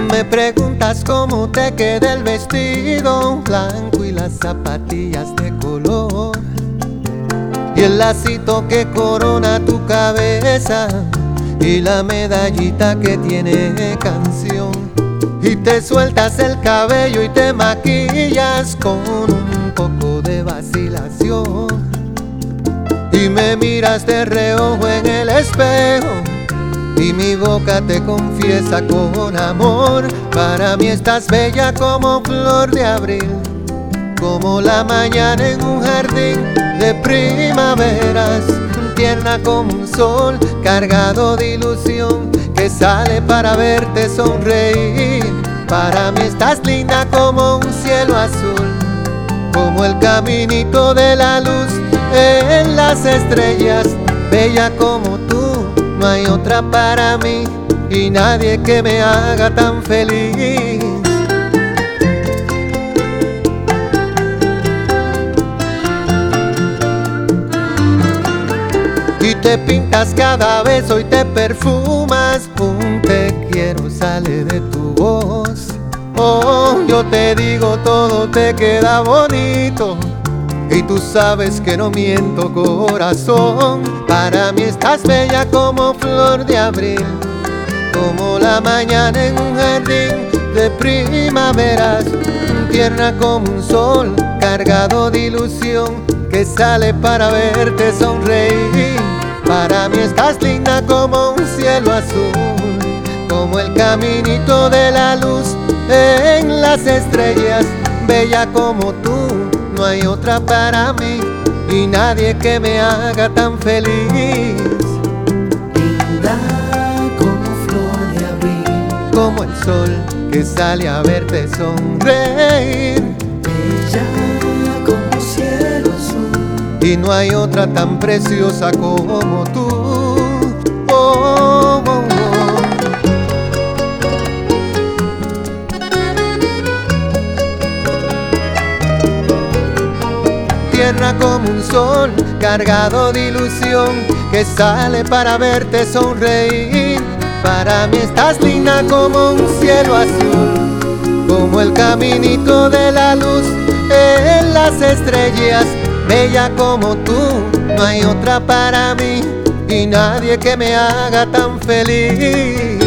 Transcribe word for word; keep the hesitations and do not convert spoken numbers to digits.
Me preguntas cómo te queda el vestido blanco y las zapatillas de color y el lacito que corona tu cabeza y la medallita que tiene canción. Y te sueltas el cabello y te maquillas con un poco de vacilación y me miras de reojo en el espejo y mi boca te confiesa con amor. Para mí estás bella como flor de abril, como la mañana en un jardín de primaveras, tierna como un sol cargado de ilusión que sale para verte sonreír. Para mí estás linda como un cielo azul, como el caminito de la luz en las estrellas. Bella como tú, no hay otra para mí y nadie que me haga tan feliz. Y te pintas cada beso y te perfumas, un te quiero sale de tu voz. Oh, yo te digo todo te queda bonito y tú sabes que no miento, corazón. Para mí estás bella como flor de abril, como la mañana en un jardín de primaveras, tierna como un sol cargado de ilusión que sale para verte sonreír. Para mí estás linda como un cielo azul, como el caminito de la luz en las estrellas. Bella como tú, no hay otra para mí y nadie que me haga tan feliz. Linda como flor de abril, como el sol que sale a verte sonreír. bella como cielo azul, Y no hay otra tan preciosa como tú. Oh, oh, oh. Tierna como un sol cargado de ilusión que sale para verte sonreír. Para mí estás linda como un cielo azul, como el caminito de la luz en las estrellas. Bella como tú, no hay otra para mí y nadie que me haga tan feliz.